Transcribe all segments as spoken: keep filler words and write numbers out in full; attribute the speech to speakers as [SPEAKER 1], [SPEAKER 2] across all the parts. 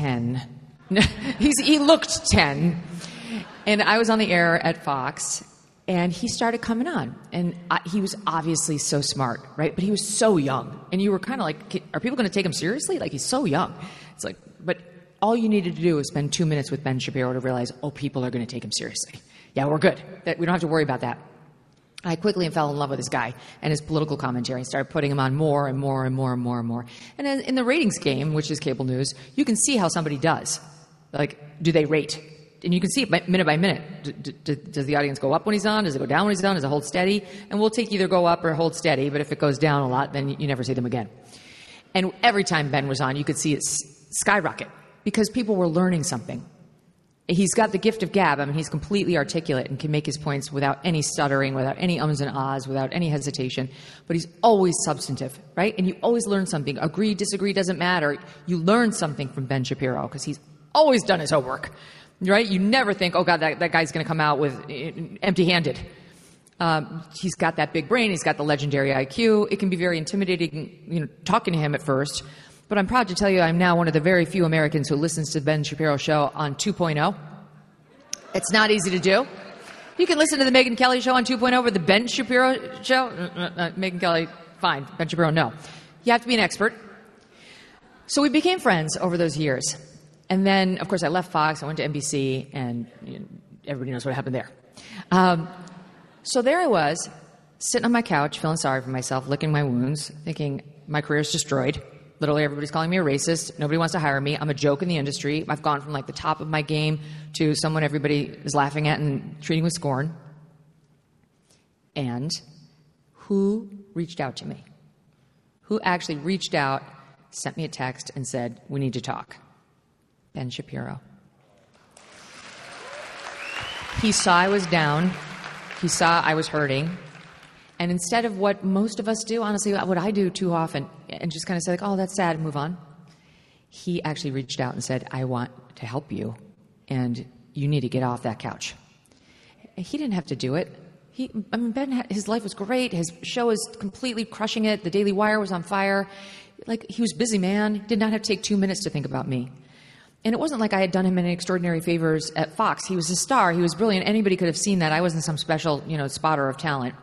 [SPEAKER 1] ten. He's, he looked ten. And I was on the air at Fox, and he started coming on. And I, he was obviously so smart, right? But he was so young. And you were kind of like, are people going to take him seriously? Like, he's so young. It's like, but all you needed to do was spend two minutes with Ben Shapiro to realize, oh, people are going to take him seriously. Yeah, we're good. That, we don't have to worry about that. I quickly fell in love with this guy and his political commentary and started putting him on more and more and more and more and more. And then in the ratings game, which is cable news, you can see how somebody does. Like, do they rate? And you can see it minute by minute. D- d- d- does the audience go up when he's on? Does it go down when he's on? Does it hold steady? And we'll take either go up or hold steady, but if it goes down a lot, then you never see them again. And every time Ben was on, you could see it skyrocket because people were learning something. He's got the gift of gab. I mean, he's completely articulate and can make his points without any stuttering, without any ums and ahs, without any hesitation. But he's always substantive, right? And you always learn something. Agree, disagree, doesn't matter. You learn something from Ben Shapiro because he's always done his homework, right? You never think, oh, God, that, that guy's going to come out with empty-handed. Um, he's got that big brain. He's got the legendary I Q. It can be very intimidating, you know, talking to him at first. But I'm proud to tell you I'm now one of the very few Americans who listens to the Ben Shapiro Show on two point oh. It's not easy to do. You can listen to the Megyn Kelly Show on two point oh or the Ben Shapiro Show. Uh, uh, Megyn Kelly, fine. Ben Shapiro, no. You have to be an expert. So we became friends over those years. And then, of course, I left Fox. I went to N B C, and you know, everybody knows what happened there. Um, so there I was, sitting on my couch, feeling sorry for myself, licking my wounds, thinking my career's destroyed. Literally, everybody's calling me a racist. Nobody wants to hire me. I'm a joke in the industry. I've gone from like the top of my game to someone everybody is laughing at and treating with scorn. And who reached out to me? Who actually reached out, sent me a text, and said, we need to talk? Ben Shapiro. He saw I was down. He saw I was hurting. And instead of what most of us do, honestly, what I do too often, and just kind of say, like, oh, that's sad, and move on, he actually reached out and said, I want to help you, and you need to get off that couch. He didn't have to do it. He, I mean, Ben, had, his life was great. His show was completely crushing it. The Daily Wire was on fire. Like, he was a busy man, did not have to take two minutes to think about me. And it wasn't like I had done him any extraordinary favors at Fox. He was a star. He was brilliant. Anybody could have seen that. I wasn't some special, you know, spotter of talent.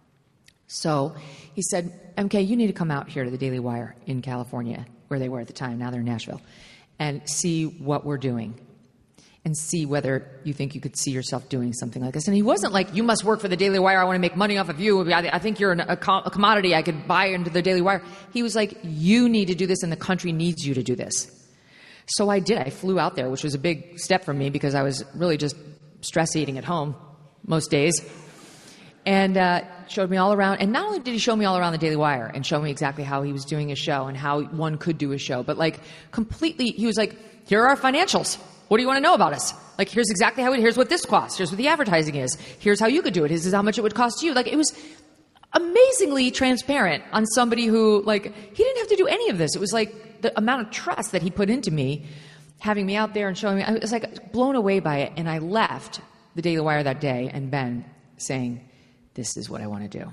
[SPEAKER 1] So he said, M K, you need to come out here to the Daily Wire in California, where they were at the time. Now they're in Nashville, and see what we're doing and see whether you think you could see yourself doing something like this. And he wasn't like, you must work for the Daily Wire. I want to make money off of you. I, I think you're an, a, com- a commodity. I could buy into the Daily Wire. He was like, you need to do this, and the country needs you to do this. So I did. I flew out there, which was a big step for me because I was really just stress eating at home most days. And uh, showed me all around. And not only did he show me all around the Daily Wire and show me exactly how he was doing his show and how one could do a show, but like completely, he was like, here are our financials. What do you want to know about us? Like, here's exactly how it, here's what this costs. Here's what the advertising is. Here's how you could do it. This is how much it would cost you. Like, it was amazingly transparent on somebody who, like, he didn't have to do any of this. It was like the amount of trust that he put into me, having me out there and showing me. I was like blown away by it. And I left the Daily Wire that day and Ben saying, this is what I want to do.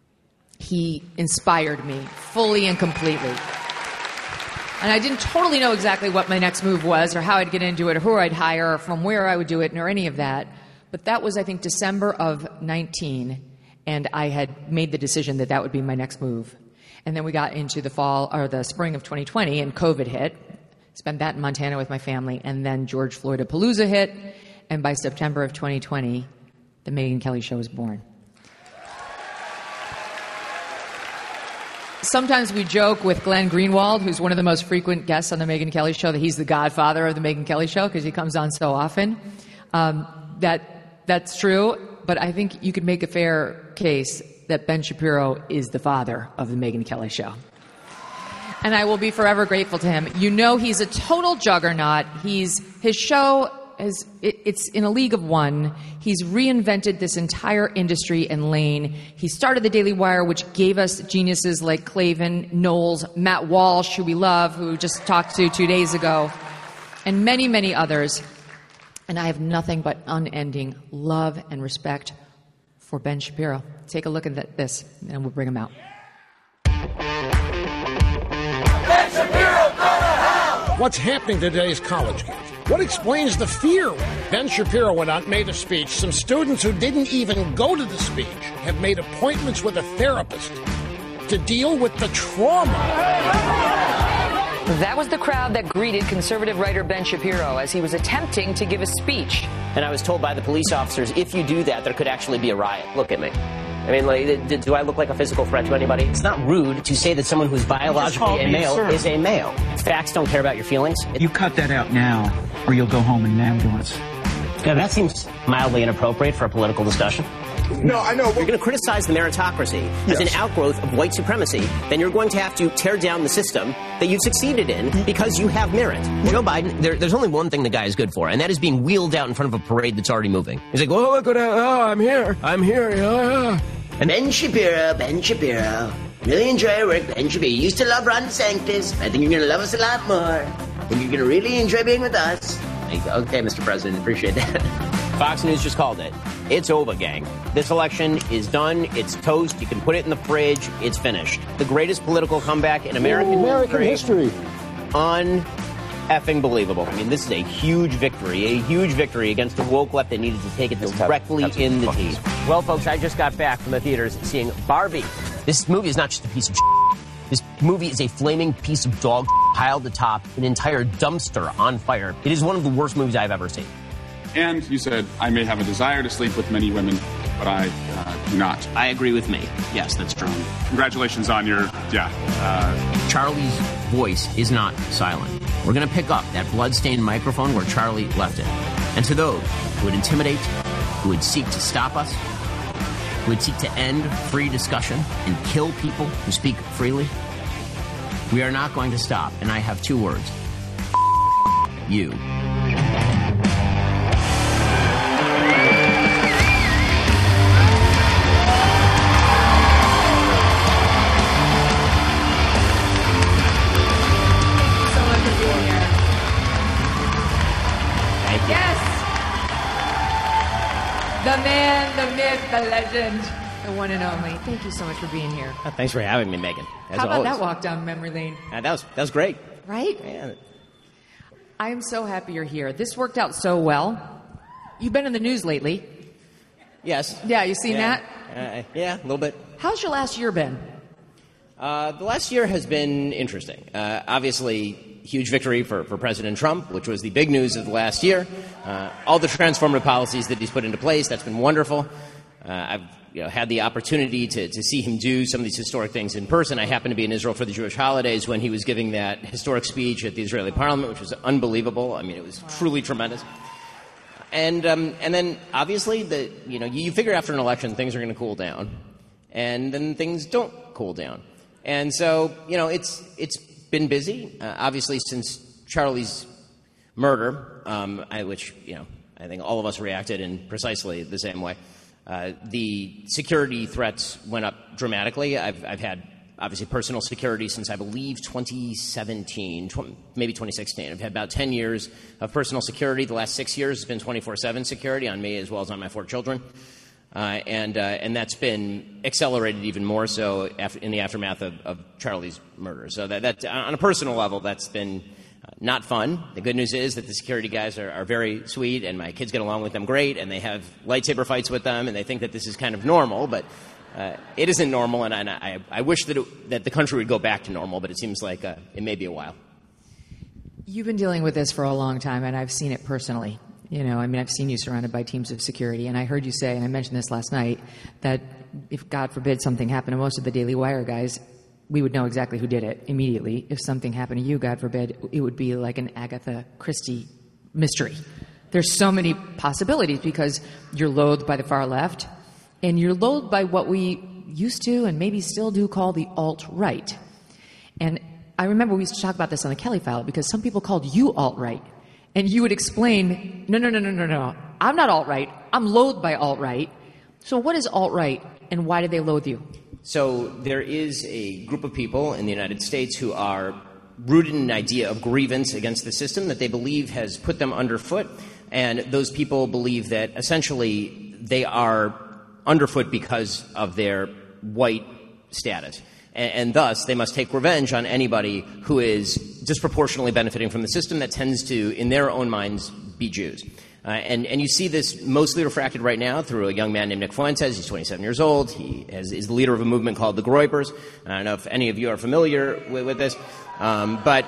[SPEAKER 1] He inspired me fully and completely. And I didn't totally know exactly what my next move was or how I'd get into it or who I'd hire or from where I would do it or any of that. But that was, I think, December of nineteen. And I had made the decision that that would be my next move. And then we got into the fall or the spring of twenty twenty and COVID hit. Spent that in Montana with my family. And then George Floyd-a-Palooza hit. And by September of twenty twenty, the Megyn Kelly Show was born. Sometimes we joke with Glenn Greenwald, who's one of the most frequent guests on the Megyn Kelly Show, that he's the godfather of the Megyn Kelly Show because he comes on so often. Um, that that's true, but I think you could make a fair case that Ben Shapiro is the father of the Megyn Kelly Show. And I will be forever grateful to him. You know, he's a total juggernaut. He's his show is it, it's in a league of one. He's reinvented this entire industry and lane. He started the Daily Wire, which gave us geniuses like Clavin, Knowles, Matt Walsh, who we love, who we just talked to two days ago, and many, many others. And I have nothing but unending love and respect for Ben Shapiro. Take a look at this, and we'll bring him out.
[SPEAKER 2] Ben Shapiro, go to hell! what's happening to today's college kids? What explains the fear? Ben Shapiro went out and made a speech. Some students who didn't even go to the speech have made appointments with a therapist to deal with the trauma.
[SPEAKER 3] That was the crowd that greeted conservative writer Ben Shapiro as he was attempting to give a speech.
[SPEAKER 4] And I was told by the police officers, if you do that, there could actually be a riot. Look at me. I mean, like, do I look like a physical threat to anybody? It's not rude to say that someone who's biologically a male is a male. Facts don't care about your feelings.
[SPEAKER 5] You cut that out now, or you'll go home in an ambulance.
[SPEAKER 4] Yeah, that seems mildly inappropriate for a political discussion.
[SPEAKER 6] No, I know.
[SPEAKER 4] If you're going to criticize the meritocracy yes. as an outgrowth of white supremacy, then you're going to have to tear down the system that you've succeeded in because you have merit. Joe Biden, there, there's only one thing the guy is good for, and that is being wheeled out in front of a parade that's already moving. He's like, oh, look at that. Oh, I'm here. I'm here. Yeah.
[SPEAKER 7] And Ben Shapiro, Ben Shapiro. Really enjoy your work, Ben Shapiro. You used to love Ron DeSantis. I think you're going to love us a lot more. And you're going to really enjoy being with us.
[SPEAKER 4] Okay, Mister President, appreciate that. Fox News just called it. It's over, gang. This election is done. It's toast. You can put it in the fridge. It's finished. The greatest political comeback in American,
[SPEAKER 2] American history.
[SPEAKER 4] Un-effing believable. I mean, this is a huge victory, a huge victory against the woke left that needed to take it directly in the teeth. Well, folks, I just got back from the theaters seeing Barbie. This movie is not just a piece of shit. This movie is a flaming piece of dog piled atop an entire dumpster on fire. It is one of the worst movies I've ever seen.
[SPEAKER 6] And you said, I may have a desire to sleep with many women, but I uh, do not.
[SPEAKER 4] I agree with me. Yes, that's true.
[SPEAKER 6] Congratulations on your, yeah. Uh...
[SPEAKER 4] Charlie's voice is not silent. We're going to pick up that blood-stained microphone where Charlie left it. And to those who would intimidate, who would seek to stop us, who would seek to end free discussion and kill people who speak freely, we are not going to stop. And I have two words. You.
[SPEAKER 1] The man, the myth, the legend, the one and only. Thank you so much for being here.
[SPEAKER 4] Oh, thanks for having me, Megan. As
[SPEAKER 1] How about
[SPEAKER 4] always.
[SPEAKER 1] that walk down memory lane?
[SPEAKER 4] Uh, that was that was great.
[SPEAKER 1] Right?
[SPEAKER 4] Yeah.
[SPEAKER 1] I am so happy you're here. This worked out so well. You've been in the news lately.
[SPEAKER 4] Yes.
[SPEAKER 1] Yeah, you seen
[SPEAKER 4] yeah.
[SPEAKER 1] that?
[SPEAKER 4] Uh, yeah, a little bit.
[SPEAKER 1] How's your last year been?
[SPEAKER 4] Uh, the last year has been interesting. Uh, obviously, huge victory for, for President Trump, which was the big news of the last year. Uh, all the transformative policies that he's put into place, that's been wonderful. Uh, I've you know, had the opportunity to, to see him do some of these historic things in person. I happened to be in Israel for the Jewish holidays when he was giving that historic speech at the Israeli parliament, which was unbelievable. I mean, it was truly tremendous. And um, and then, obviously, the you know you, you figure after an election things are going to cool down, and then things don't cool down. And so, you know, it's it's been busy, uh, obviously, since Charlie's murder, um, I, which, you know, I think all of us reacted in precisely the same way. Uh, the security threats went up dramatically. I've, I've had, obviously, personal security since, I believe, twenty seventeen, tw- maybe twenty sixteen. I've had about ten years of personal security. The last six years has been twenty-four seven security on me as well as on my four children. Uh, and uh, and that's been accelerated even more so after, in the aftermath of, of Charlie's murder. So that, that on a personal level, that's been uh, not fun. The good news is that the security guys are, are very sweet, and my kids get along with them great, and they have lightsaber fights with them, and they think that this is kind of normal, but uh, it isn't normal, and, and I, I wish that it, that the country would go back to normal, but it seems like uh, it may be a while.
[SPEAKER 1] You've been dealing with this for a long time, and I've seen it personally. You know, I mean, I've seen you surrounded by teams of security, and I heard you say, and I mentioned this last night, that if, God forbid, something happened to most of the Daily Wire guys, we would know exactly who did it immediately. If something happened to you, God forbid, it would be like an Agatha Christie mystery. There's so many possibilities because you're loathed by the far left, and you're loathed by what we used to and maybe still do call the alt-right. And I remember we used to talk about this on the Kelly File because some people called you alt-right. And you would explain, no, no, no, no, no, no. I'm not alt-right. I'm loathed by alt-right. So what is alt-right, and why do they loathe you?
[SPEAKER 4] So there is a group of people in the United States who are rooted in an idea of grievance against the system that they believe has put them underfoot. And those people believe that essentially they are underfoot because of their white status. And, and thus, they must take revenge on anybody who is disproportionately benefiting from the system that tends to, in their own minds, be Jews. Uh, and, and you see this mostly refracted right now through a young man named Nick Fuentes. He's twenty-seven years old. He has, is the leader of a movement called the Groypers. I don't know if any of you are familiar with, with this, um, but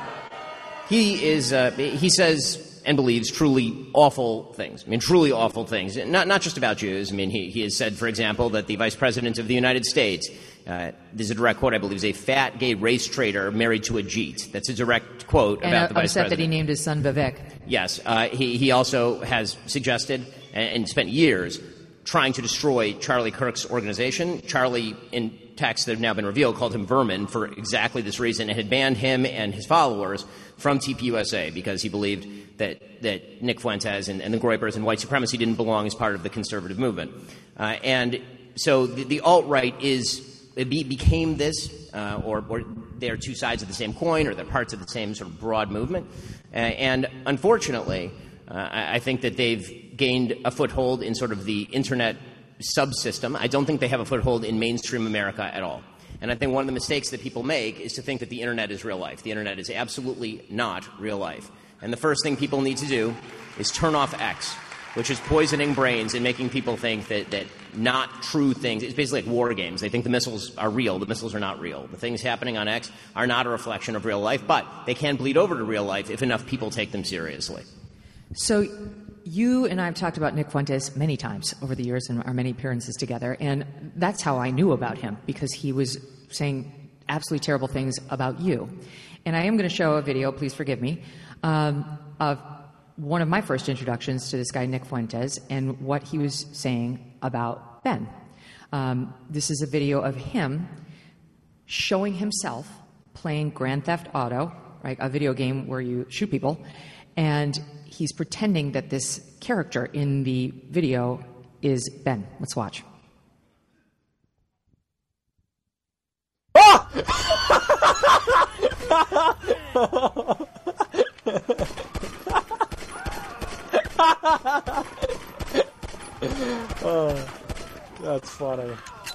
[SPEAKER 4] he is, uh, he says and believes truly awful things. I mean, truly awful things. Not, not just about Jews. I mean, he, he has said, for example, that the Vice President of the United States, uh, this is a direct quote, I believe, is a fat gay race traitor married to a Jeet. That's a direct quote
[SPEAKER 1] and
[SPEAKER 4] about the Vice
[SPEAKER 1] upset
[SPEAKER 4] President.
[SPEAKER 1] that he named his son Vivek.
[SPEAKER 4] Yes. Uh, he, he also has suggested and, and spent years trying to destroy Charlie Kirk's organization. Charlie, in texts that have now been revealed, called him vermin for exactly this reason and had banned him and his followers from T P U S A because he believed that, that Nick Fuentes and, and the Groypers and white supremacy didn't belong as part of the conservative movement. Uh, and so the, the alt-right is it be, became this, uh, or, or they're two sides of the same coin, or they're parts of the same sort of broad movement. Uh, and unfortunately, uh, I, I think that they've gained a foothold in sort of the internet subsystem. I don't think they have a foothold in mainstream America at all. And I think one of the mistakes that people make is to think that the internet is real life. The internet is absolutely not real life. And the first thing people need to do is turn off X, which is poisoning brains and making people think that, that not true things. It's basically like war games. They think the missiles are real. The missiles are not real. The things happening on X are not a reflection of real life, but they can bleed over to real life if enough people take them seriously.
[SPEAKER 1] So you and I have talked about Nick Fuentes many times over the years in our many appearances together, and that's how I knew about him, because he was saying absolutely terrible things about you. And I am going to show a video, please forgive me, um, of one of my first introductions to this guy, Nick Fuentes, and what he was saying about Ben. Um, this is a video of him showing himself playing Grand Theft Auto, right, a video game where you shoot people, and he's pretending that this character in the video is Ben. Let's watch.
[SPEAKER 8] Oh, that's funny.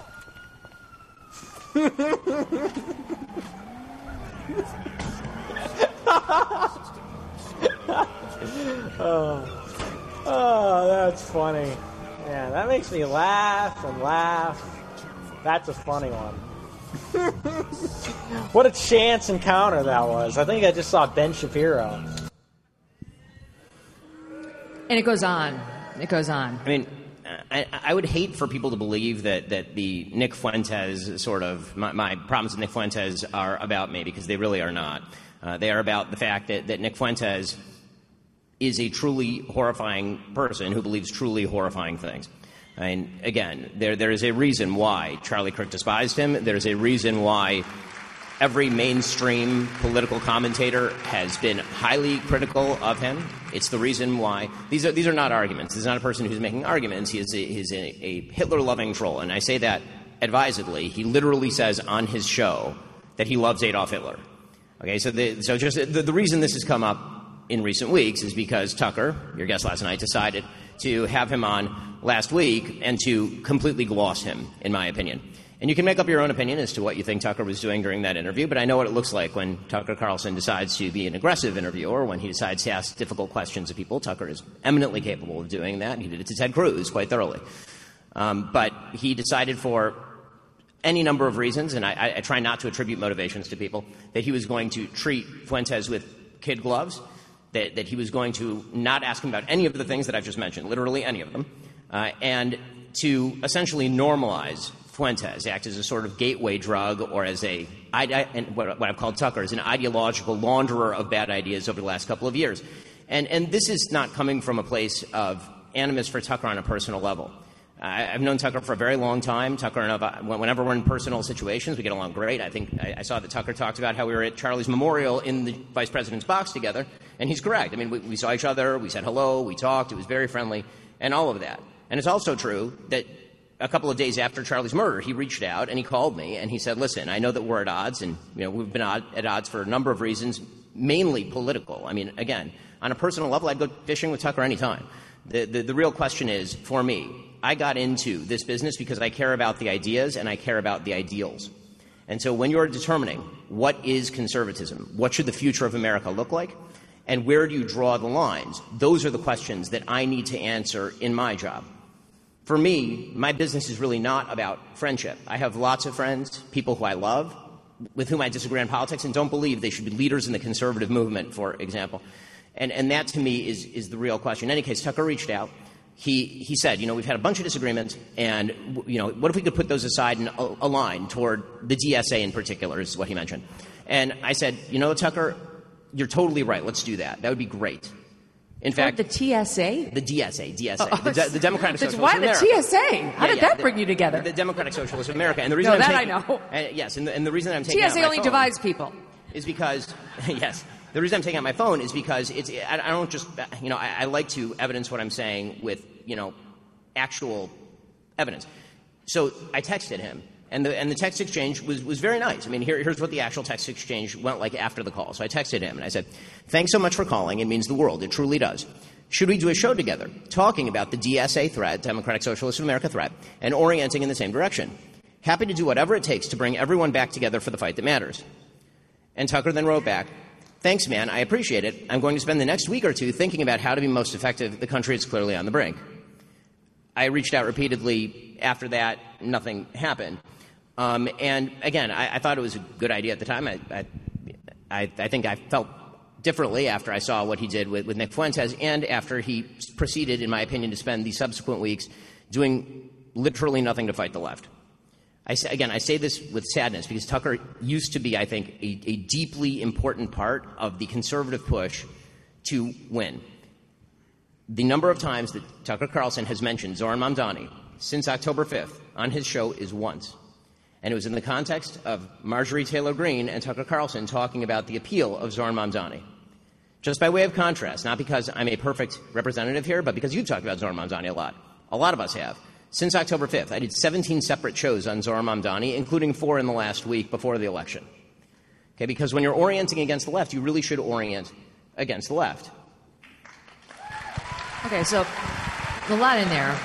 [SPEAKER 8] oh, oh, that's funny. Yeah, that makes me laugh and laugh. That's a funny one. What a chance encounter that was. I think I just saw Ben Shapiro.
[SPEAKER 1] And it goes on. It goes on.
[SPEAKER 4] I mean, I, I would hate for people to believe that, that the Nick Fuentes sort of, my, my problems with Nick Fuentes are about me, because they really are not. Uh, they are about the fact that, that Nick Fuentes is a truly horrifying person who believes truly horrifying things. I mean, again, there there is a reason why Charlie Kirk despised him. There's a reason why every mainstream political commentator has been highly critical of him. It's the reason why these are these are not arguments. This is not a person who's making arguments. He is a, he's a, a Hitler-loving troll, and I say that advisedly. He literally says on his show that he loves Adolf Hitler. Okay, so the, so just the, the reason this has come up in recent weeks is because Tucker, your guest last night, decided to have him on last week and to completely gloss him, in my opinion. And you can make up your own opinion as to what you think Tucker was doing during that interview, but I know what it looks like when Tucker Carlson decides to be an aggressive interviewer, when he decides to ask difficult questions of people. Tucker is eminently capable of doing that. He did it to Ted Cruz quite thoroughly. Um, but he decided for any number of reasons, and I, I try not to attribute motivations to people, that he was going to treat Fuentes with kid gloves, that, that he was going to not ask him about any of the things that I've just mentioned, literally any of them, uh, and to essentially normalize Fuentes, act as a sort of gateway drug, or as a, I, I, and what, what I've called Tucker, as an ideological launderer of bad ideas over the last couple of years. And, and this is not coming from a place of animus for Tucker on a personal level. I, I've known Tucker for a very long time. Tucker and I, whenever we're in personal situations, we get along great. I think I, I saw that Tucker talked about how we were at Charlie's memorial in the vice president's box together, and he's correct. I mean, we, we saw each other, we said hello, we talked, it was very friendly, and all of that. And it's also true that a couple of days after Charlie's murder, he reached out and he called me and he said, listen, I know that we're at odds, and you know we've been at odds for a number of reasons, mainly political. I mean, again, on a personal level, I'd go fishing with Tucker anytime. The, the, the real question is, for me, I got into this business because I care about the ideas and I care about the ideals. And so when you're determining what is conservatism, what should the future of America look like, and where do you draw the lines, those are the questions that I need to answer in my job. For me, my business is really not about friendship. I have lots of friends, people who I love, with whom I disagree on politics and don't believe they should be leaders in the conservative movement, for example. And, and that, to me, is, is the real question. In any case, Tucker reached out. He, he said, you know, we've had a bunch of disagreements, and, you know, what if we could put those aside and align toward the D S A in particular, is what he mentioned. And I said, you know, Tucker, you're totally right. Let's do that. That would be great. In fact,
[SPEAKER 1] the T S A?
[SPEAKER 4] The D S A, D S A,
[SPEAKER 1] oh,
[SPEAKER 4] the, De- the Democratic Socialists
[SPEAKER 1] why
[SPEAKER 4] of America.
[SPEAKER 1] Why the T S A? How
[SPEAKER 4] yeah,
[SPEAKER 1] did
[SPEAKER 4] yeah,
[SPEAKER 1] that
[SPEAKER 4] the,
[SPEAKER 1] bring you together?
[SPEAKER 4] The Democratic Socialists of America. And the reason
[SPEAKER 1] no,
[SPEAKER 4] I'm
[SPEAKER 1] that
[SPEAKER 4] taking,
[SPEAKER 1] I know.
[SPEAKER 4] Uh, yes, and the, and the reason I'm taking
[SPEAKER 1] T S A
[SPEAKER 4] out my
[SPEAKER 1] only
[SPEAKER 4] phone
[SPEAKER 1] divides people.
[SPEAKER 4] Is because, yes, the reason I'm taking out my phone is because it's. I, I don't just, you know, I, I like to evidence what I'm saying with, you know, actual evidence. So I texted him. And the, and the text exchange was, was very nice. I mean, here, here's what the actual text exchange went like after the call. So I texted him, and I said, thanks so much for calling. It means the world. It truly does. Should we do a show together talking about the D S A threat, Democratic Socialists of America threat, and orienting in the same direction? Happy to do whatever it takes to bring everyone back together for the fight that matters. And Tucker then wrote back, thanks, man. I appreciate it. I'm going to spend the next week or two thinking about how to be most effective. The country is clearly on the brink. I reached out repeatedly. After that, nothing happened. Um, and again, I, I thought it was a good idea at the time. I, I, I, I think I felt differently after I saw what he did with, with Nick Fuentes, and after he proceeded, in my opinion, to spend the subsequent weeks doing literally nothing to fight the left. I say, again, I say this with sadness because Tucker used to be, I think, a, a deeply important part of the conservative push to win. The number of times that Tucker Carlson has mentioned Zohran Mamdani since October fifth on his show is once. And it was in the context of Marjorie Taylor Greene and Tucker Carlson talking about the appeal of Zohran Mamdani. Just by way of contrast, not because I'm a perfect representative here, but because you've talked about Zohran Mamdani a lot. A lot of us have. Since October fifth, I did seventeen separate shows on Zohran Mamdani, including four in the last week before the election. Okay, because when you're orienting against the left, you really should orient against the left.
[SPEAKER 1] Okay, so a lot in there.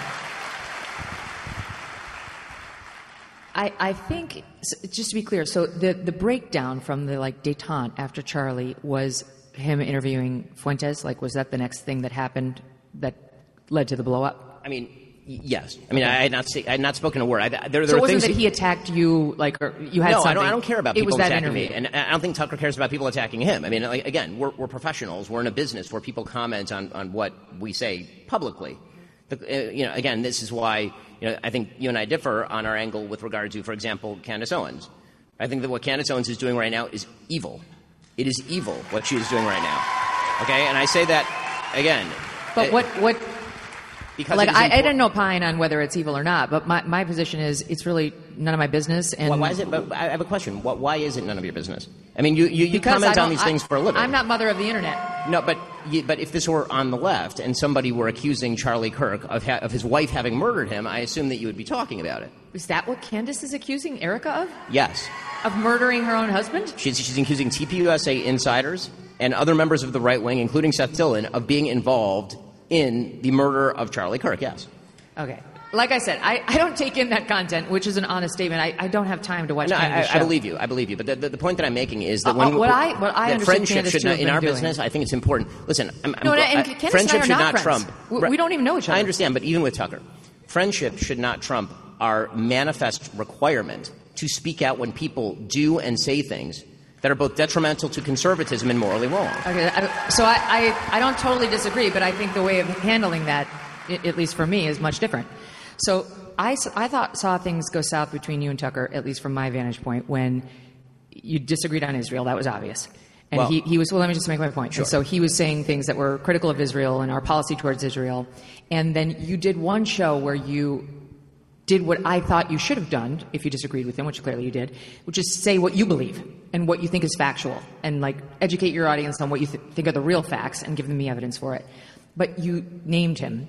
[SPEAKER 1] I, I think, just to be clear, so the, the breakdown from the, like, détente after Charlie was him interviewing Fuentes? Like, was that the next thing that happened that led to the blow-up?
[SPEAKER 4] I mean, y- yes. I mean, okay. I, had not say, I had not spoken a word. I, there, there
[SPEAKER 1] so it
[SPEAKER 4] were
[SPEAKER 1] wasn't
[SPEAKER 4] things
[SPEAKER 1] that he attacked you, like, or you had
[SPEAKER 4] no,
[SPEAKER 1] something?
[SPEAKER 4] I don't, I don't care about
[SPEAKER 1] it
[SPEAKER 4] people
[SPEAKER 1] was that
[SPEAKER 4] attacking
[SPEAKER 1] interview.
[SPEAKER 4] me. And I don't think Tucker cares about people attacking him. I mean, like, again, we're, we're professionals. We're in a business where people comment on, on what we say publicly. The, uh, you know, again, this is why, you know, I think you and I differ on our angle with regard to, for example, Candace Owens. I think that what Candace Owens is doing right now is evil. It is evil what she is doing right now. Okay? And I say that, again.
[SPEAKER 1] But
[SPEAKER 4] it,
[SPEAKER 1] what, what,
[SPEAKER 4] because
[SPEAKER 1] like, I,
[SPEAKER 4] impor-
[SPEAKER 1] I didn't opine on whether it's evil or not, but my, my position is it's really none of my business. And
[SPEAKER 4] why, why is it, but I have a question. What, why is it none of your business? I mean, you, you, you comment
[SPEAKER 1] I
[SPEAKER 4] on these
[SPEAKER 1] I,
[SPEAKER 4] things for a living.
[SPEAKER 1] I'm not mother of the internet.
[SPEAKER 4] No, but you, but if this were on the left and somebody were accusing Charlie Kirk of, ha- of his wife having murdered him, I assume that you would be talking about it.
[SPEAKER 1] Is that what Candace is accusing Erica of?
[SPEAKER 4] Yes.
[SPEAKER 1] Of murdering her own husband?
[SPEAKER 4] She's, she's accusing T P U S A insiders and other members of the right wing, including Seth Dillon, of being involved in the murder of Charlie Kirk, yes.
[SPEAKER 1] Okay. Like I said, I, I don't take in that content, which is an honest statement. I, I don't have time to watch
[SPEAKER 4] no,
[SPEAKER 1] Candace
[SPEAKER 4] I, I believe you. I believe you. But the, the, the point that I'm making is that
[SPEAKER 1] uh,
[SPEAKER 4] when
[SPEAKER 1] uh, what I what I
[SPEAKER 4] that
[SPEAKER 1] understand
[SPEAKER 4] friendship
[SPEAKER 1] Candace
[SPEAKER 4] should
[SPEAKER 1] to
[SPEAKER 4] not,
[SPEAKER 1] have
[SPEAKER 4] in
[SPEAKER 1] been
[SPEAKER 4] our
[SPEAKER 1] doing.
[SPEAKER 4] business, I think it's important. Listen, I'm, I'm,
[SPEAKER 1] no, and,
[SPEAKER 4] I,
[SPEAKER 1] and Candace
[SPEAKER 4] friendship
[SPEAKER 1] and I are
[SPEAKER 4] should
[SPEAKER 1] not,
[SPEAKER 4] not
[SPEAKER 1] friends.
[SPEAKER 4] trump.
[SPEAKER 1] We, we don't even know each other.
[SPEAKER 4] I understand, but even with Tucker, friendship should not trump our manifest requirement to speak out when people do and say things that are both detrimental to conservatism and morally wrong.
[SPEAKER 1] Okay, I, so I, I, I don't totally disagree, but I think the way of handling that, at least for me, is much different. So I, I thought saw things go south between you and Tucker, at least from my vantage point, when you disagreed on Israel. That was obvious. And
[SPEAKER 4] well,
[SPEAKER 1] he, he was, well, let me just make my point.
[SPEAKER 4] Sure.
[SPEAKER 1] And so he was saying things that were critical of Israel and our policy towards Israel. And then you did one show where you did what I thought you should have done, if you disagreed with him, which clearly you did, which is say what you believe and what you think is factual and, like, educate your audience on what you th- think are the real facts and give them the evidence for it. But you named him,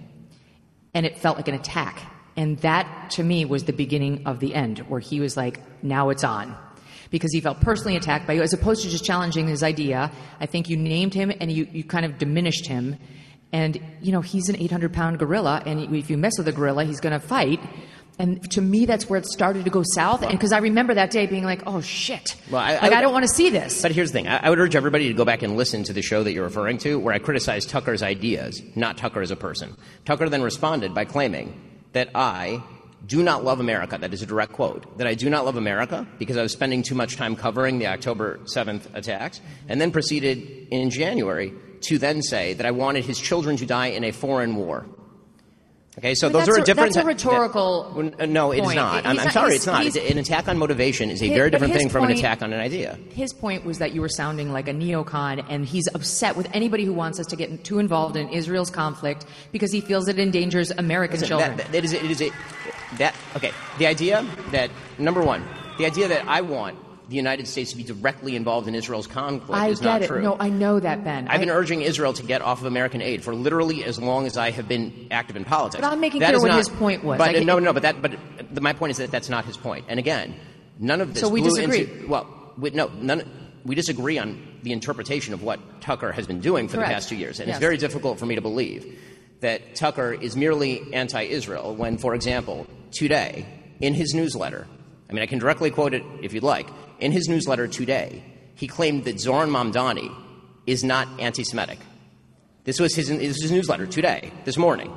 [SPEAKER 1] and it felt like an attack. And that, to me, was the beginning of the end, where he was like, now it's on. Because he felt personally attacked by you, as opposed to just challenging his idea. I think you named him and you, you kind of diminished him. And, you know, he's an eight hundred pound gorilla, and if you mess with a gorilla, he's going to fight. And to me, that's where it started to go south. And because I remember that day being like, oh, shit.
[SPEAKER 4] Well, I,
[SPEAKER 1] like,
[SPEAKER 4] I,
[SPEAKER 1] I don't want to see this.
[SPEAKER 4] But here's the thing. I, I would urge everybody to go back and listen to the show that you're referring to, where I criticized Tucker's ideas, not Tucker as a person. Tucker then responded by claiming that I do not love America. That is a direct quote. That I do not love America because I was spending too much time covering the October seventh attacks, and then proceeded in January to then say that I wanted his children to die in a foreign war. Okay, so
[SPEAKER 1] but
[SPEAKER 4] those are
[SPEAKER 1] a,
[SPEAKER 4] different.
[SPEAKER 1] That's a rhetorical.
[SPEAKER 4] That, that, no, it is not. I'm, I'm
[SPEAKER 1] not,
[SPEAKER 4] sorry,
[SPEAKER 1] he's,
[SPEAKER 4] it's not. It's, an attack on motivation is a
[SPEAKER 1] his,
[SPEAKER 4] very different thing
[SPEAKER 1] point,
[SPEAKER 4] from an attack on an idea.
[SPEAKER 1] His point was that you were sounding like a neocon, and he's upset with anybody who wants us to get too involved in Israel's conflict because he feels it endangers American
[SPEAKER 4] Listen,
[SPEAKER 1] children.
[SPEAKER 4] That, that, it is, it is a, that okay. The idea that number one, the idea that I want the United States to be directly involved in Israel's conflict
[SPEAKER 1] I
[SPEAKER 4] is
[SPEAKER 1] get
[SPEAKER 4] not
[SPEAKER 1] it.
[SPEAKER 4] true.
[SPEAKER 1] No, I know that, Ben.
[SPEAKER 4] I've been
[SPEAKER 1] I,
[SPEAKER 4] urging Israel to get off of American aid for literally as long as I have been active in politics.
[SPEAKER 1] But I'm making
[SPEAKER 4] that
[SPEAKER 1] clear
[SPEAKER 4] is
[SPEAKER 1] what
[SPEAKER 4] not,
[SPEAKER 1] his point was.
[SPEAKER 4] But
[SPEAKER 1] like,
[SPEAKER 4] no,
[SPEAKER 1] it,
[SPEAKER 4] no, but that, but the, my point is that that's not his point. And again, none of this.
[SPEAKER 1] So we
[SPEAKER 4] blew
[SPEAKER 1] disagree.
[SPEAKER 4] Into, well, we, no, none. We disagree on the interpretation of what Tucker has been doing for
[SPEAKER 1] Correct.
[SPEAKER 4] the past two years, and
[SPEAKER 1] yes.
[SPEAKER 4] it's very difficult for me to believe that Tucker is merely anti-Israel when, for example, today in his newsletter, I mean, I can directly quote it if you'd like. In his newsletter today, he claimed that Zoran Mamdani is not anti-Semitic. This was his, this was his newsletter today, this morning.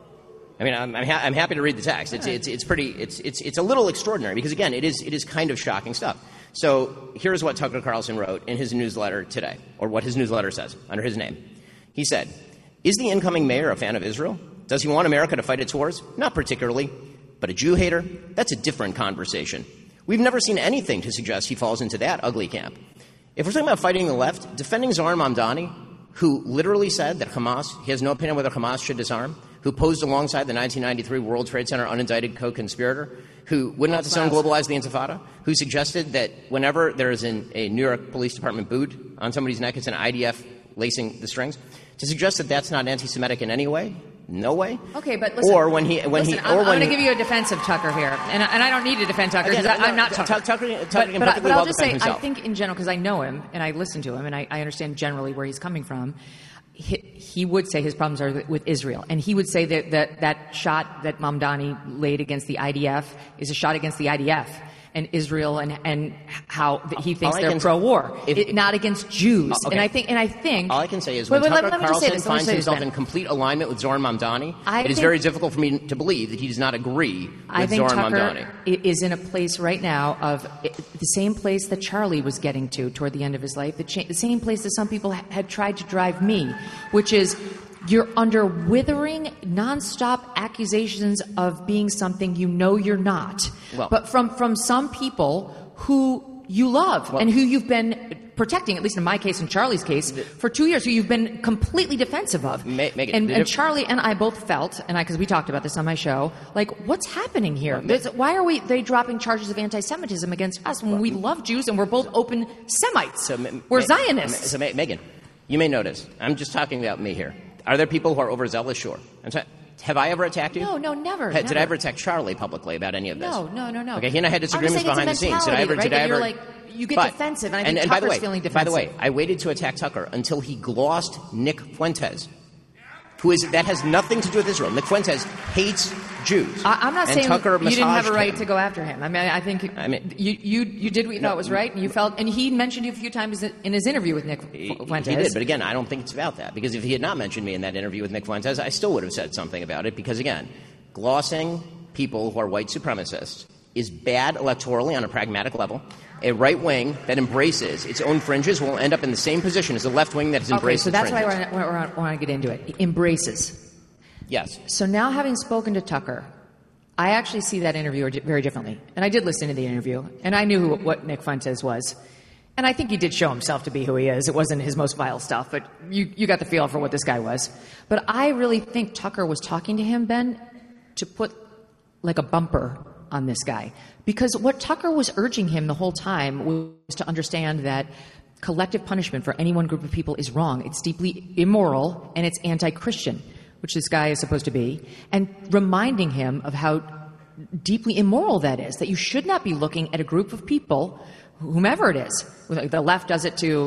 [SPEAKER 4] I mean, I'm, I'm, ha- I'm happy to read the text. It's, it's, it's pretty. It's, it's, it's a little extraordinary because, again, it is, it is kind of shocking stuff. So here's what Tucker Carlson wrote in his newsletter today, or what his newsletter says under his name. He said, "Is the incoming mayor a fan of Israel? Does he want America to fight its wars? Not particularly. But a Jew hater? That's a different conversation. We've never seen anything to suggest he falls into that ugly camp. If we're talking about fighting the left, defending Zoran Mamdani, who literally said that Hamas, he has no opinion whether Hamas should disarm, who posed alongside the nineteen ninety-three World Trade Center unindicted co-conspirator, who would not disown globalize the Intifada, who suggested that whenever there is an, a New York Police Department boot on somebody's neck, it's an I D F lacing the strings, to suggest that that's not anti-Semitic in any way? No way.
[SPEAKER 1] Okay, but listen.
[SPEAKER 4] Or when he, when
[SPEAKER 1] listen,
[SPEAKER 4] he,
[SPEAKER 1] I'm,
[SPEAKER 4] or
[SPEAKER 1] I'm
[SPEAKER 4] when
[SPEAKER 1] going to
[SPEAKER 4] he,
[SPEAKER 1] give you a defense of Tucker here, and I, and I don't need to defend Tucker because
[SPEAKER 4] Again, no,
[SPEAKER 1] I'm not
[SPEAKER 4] T-
[SPEAKER 1] Tucker.
[SPEAKER 4] Tucker, Tucker
[SPEAKER 1] but,
[SPEAKER 4] can
[SPEAKER 1] but,
[SPEAKER 4] perfectly
[SPEAKER 1] but I'll
[SPEAKER 4] well
[SPEAKER 1] just
[SPEAKER 4] defend
[SPEAKER 1] say,
[SPEAKER 4] himself.
[SPEAKER 1] I think in general, because I know him and I listen to him and I, I understand generally where he's coming from. He, he would say his problems are with Israel, and he would say that that, that shot that Mamdani laid against the I D F is a shot against the I D F and Israel, and and how he thinks they're pro-war,
[SPEAKER 4] if,
[SPEAKER 1] it, not against Jews.
[SPEAKER 4] Okay.
[SPEAKER 1] And I think, and I think,
[SPEAKER 4] all I can say is
[SPEAKER 1] wait,
[SPEAKER 4] when
[SPEAKER 1] wait,
[SPEAKER 4] Tucker
[SPEAKER 1] let, let
[SPEAKER 4] Carlson
[SPEAKER 1] this,
[SPEAKER 4] finds himself
[SPEAKER 1] this,
[SPEAKER 4] in complete alignment with Zoran Mamdani,
[SPEAKER 1] I
[SPEAKER 4] it is
[SPEAKER 1] think,
[SPEAKER 4] very difficult for me to believe that he does not agree with
[SPEAKER 1] I think
[SPEAKER 4] Zoran
[SPEAKER 1] Tucker
[SPEAKER 4] Mamdani.
[SPEAKER 1] is in a place right now of the same place that Charlie was getting to toward the end of his life, the, cha- the same place that some people ha- had tried to drive me, which is you're under withering, nonstop accusations of being something you know you're not,
[SPEAKER 4] well,
[SPEAKER 1] but from, from some people who you love
[SPEAKER 4] well,
[SPEAKER 1] and who you've been protecting, at least in my case and Charlie's case, for two years, who you've been completely defensive of.
[SPEAKER 4] Ma- make it,
[SPEAKER 1] and,
[SPEAKER 4] it,
[SPEAKER 1] and Charlie and I both felt, and I because we talked about this on my show, like, what's happening here? There's, why are we they dropping charges of anti-Semitism against us when well, we love Jews and we're both open Semites? So, we're ma- Zionists.
[SPEAKER 4] So, ma- Megan, you may notice, I'm just talking about me here. Are there people who are overzealous? Sure. I'm sorry. Have I ever attacked you?
[SPEAKER 1] No, no, never.
[SPEAKER 4] Ha,
[SPEAKER 1] never.
[SPEAKER 4] Did I ever attack Charlie publicly about any of this?
[SPEAKER 1] No, no, no, no.
[SPEAKER 4] Okay, he and I had disagreements behind the scenes. Did I ever?
[SPEAKER 1] Right?
[SPEAKER 4] Did I ever?
[SPEAKER 1] You're like, you get
[SPEAKER 4] but,
[SPEAKER 1] defensive, and I think
[SPEAKER 4] and, and
[SPEAKER 1] Tucker's
[SPEAKER 4] by the way,
[SPEAKER 1] feeling defensive.
[SPEAKER 4] By the way, I waited to attack Tucker until he glossed Nick Fuentes, who is that has nothing to do with Israel. Nick Fuentes hates Jews.
[SPEAKER 1] I, I'm not
[SPEAKER 4] and
[SPEAKER 1] saying
[SPEAKER 4] Tucker
[SPEAKER 1] you didn't have a right
[SPEAKER 4] him.
[SPEAKER 1] to go after him. I mean, I think
[SPEAKER 4] I mean,
[SPEAKER 1] you you you did what you
[SPEAKER 4] no,
[SPEAKER 1] thought was right, and you felt, and he mentioned you a few times in his interview with Nick Fuentes.
[SPEAKER 4] He did, but again, I don't think it's about that, because if he had not mentioned me in that interview with Nick Fuentes, I still would have said something about it, because again, glossing people who are white supremacists is bad electorally on a pragmatic level. A right wing that embraces its own fringes will end up in the same position as a left wing that has embraced
[SPEAKER 1] okay, so
[SPEAKER 4] its
[SPEAKER 1] that's
[SPEAKER 4] fringes.
[SPEAKER 1] why I want to get into it. Embraces.
[SPEAKER 4] Yes.
[SPEAKER 1] So now, having spoken to Tucker, I actually see that interview very differently. And I did listen to the interview, and I knew who, what Nick Fuentes was. And I think he did show himself to be who he is. It wasn't his most vile stuff, but you, you got the feel for what this guy was. But I really think Tucker was talking to him, Ben, to put like a bumper on this guy. Because what Tucker was urging him the whole time was to understand that collective punishment for any one group of people is wrong. It's deeply immoral, and it's anti-Christian, which this guy is supposed to be, and reminding him of how deeply immoral that is, that you should not be looking at a group of people, whomever it is. The left does it to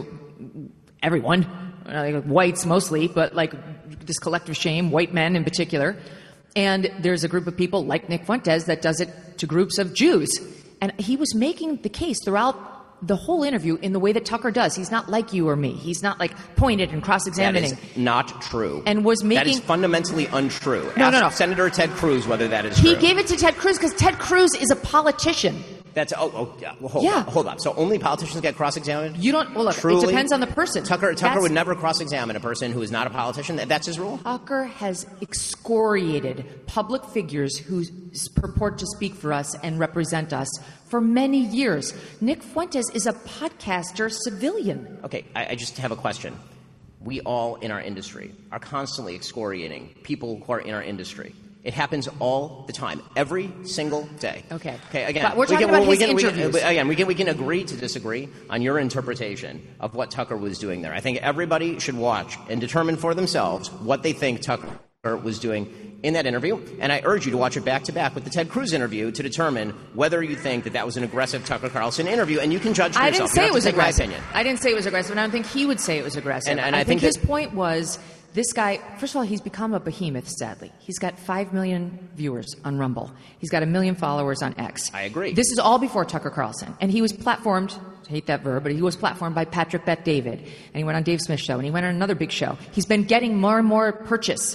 [SPEAKER 1] everyone, like whites mostly, but like this collective shame, white men in particular, And there's a group of people like Nick Fuentes that does it to groups of Jews. And he was making the case throughout the whole interview in the way that Tucker does. He's not like you or me. He's not like pointed and cross-examining.
[SPEAKER 4] That is not true.
[SPEAKER 1] And was making...
[SPEAKER 4] That is fundamentally untrue.
[SPEAKER 1] No,
[SPEAKER 4] Ask
[SPEAKER 1] no, no.
[SPEAKER 4] Senator Ted Cruz whether that is
[SPEAKER 1] he
[SPEAKER 4] true.
[SPEAKER 1] He gave it to Ted Cruz because Ted Cruz is a politician.
[SPEAKER 4] That's oh, oh yeah. Well, hold
[SPEAKER 1] yeah.
[SPEAKER 4] up, hold up. So only politicians get cross-examined?
[SPEAKER 1] You don't. Well, look,
[SPEAKER 4] Truly?
[SPEAKER 1] It depends on the person.
[SPEAKER 4] Tucker Tucker
[SPEAKER 1] That's,
[SPEAKER 4] would never cross-examine a person who is not a politician. That's his rule.
[SPEAKER 1] Tucker has excoriated public figures who purport to speak for us and represent us for many years. Nick Fuentes is a podcaster civilian.
[SPEAKER 4] Okay, I, I just have a question. We all in our industry are constantly excoriating people who are in our industry. It happens all the time, every single day.
[SPEAKER 1] Okay.
[SPEAKER 4] Okay. Again,
[SPEAKER 1] but we're talking
[SPEAKER 4] we can,
[SPEAKER 1] about
[SPEAKER 4] well,
[SPEAKER 1] his
[SPEAKER 4] we can,
[SPEAKER 1] interviews.
[SPEAKER 4] We can, again, we can we can agree to disagree on your interpretation of what Tucker was doing there. I think everybody should watch and determine for themselves what they think Tucker was doing in that interview. And I urge you to watch it back to back with the Ted Cruz interview to determine whether you think that that was an aggressive Tucker Carlson interview. And you can judge for
[SPEAKER 1] I
[SPEAKER 4] yourself.
[SPEAKER 1] didn't say
[SPEAKER 4] you
[SPEAKER 1] it was
[SPEAKER 4] take
[SPEAKER 1] aggressive.
[SPEAKER 4] My opinion.
[SPEAKER 1] I didn't say it was aggressive, and I don't think he would say it was aggressive.
[SPEAKER 4] And, and
[SPEAKER 1] I,
[SPEAKER 4] I
[SPEAKER 1] think,
[SPEAKER 4] think
[SPEAKER 1] his
[SPEAKER 4] that,
[SPEAKER 1] point was. This guy, first of all, he's become a behemoth, sadly. He's got five million viewers on Rumble. He's got a million followers on X.
[SPEAKER 4] I agree.
[SPEAKER 1] This is all before Tucker Carlson. And he was platformed, I hate that verb, but he was platformed by Patrick Bet-David. And he went on Dave Smith's show, and he went on another big show. He's been getting more and more purchase